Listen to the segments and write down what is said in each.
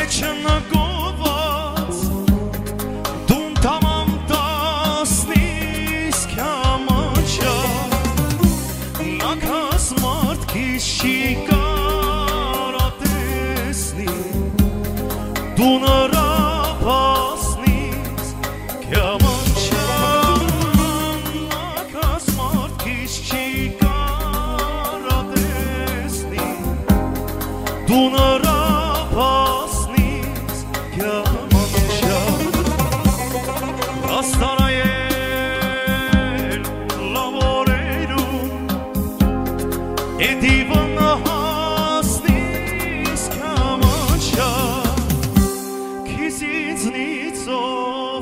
չնգոված դուն թամամ տասնիս կյամանչա նաքաս մարդքիս չի կարատեսնի դու նրա պասնիս կյամանչա նաքաս մարդքիս չի կարատեսնի դու նրա պասնիս կյամանչա աստարայել լավորերում Էդիվան հասնիս կյամանչա Քիզից նիցով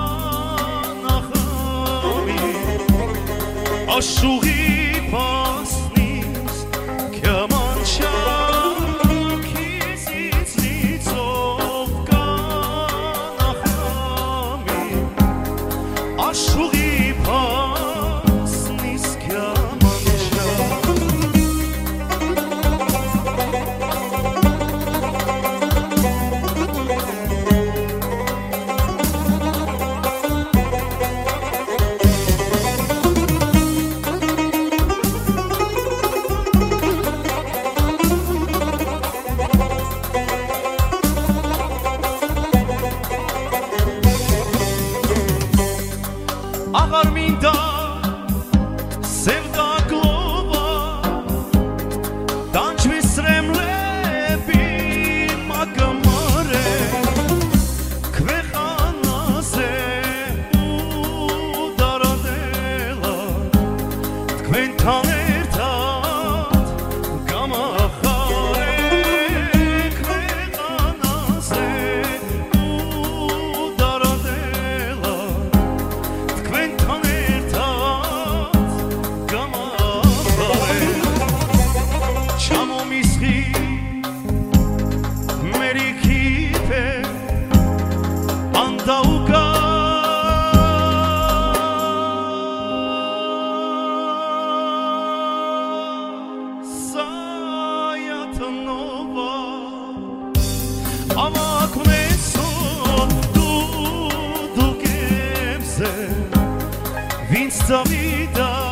կանախամի Աշուղի պասնիս կյամանչա Քիզից նիցով կանախամի Աշուղի պասնիս կյամանչա Աղարմինդա սևդա գլովա դանջվի սրեմ լեպին մագամարե քվեխանաս է ու դարադելա թքվեն թաներ թատ գամախարե քվեխանաս է ու դարադելա Անդաուկա սայատնովա ավակունեսո դու կեպսե վինց ծավիդա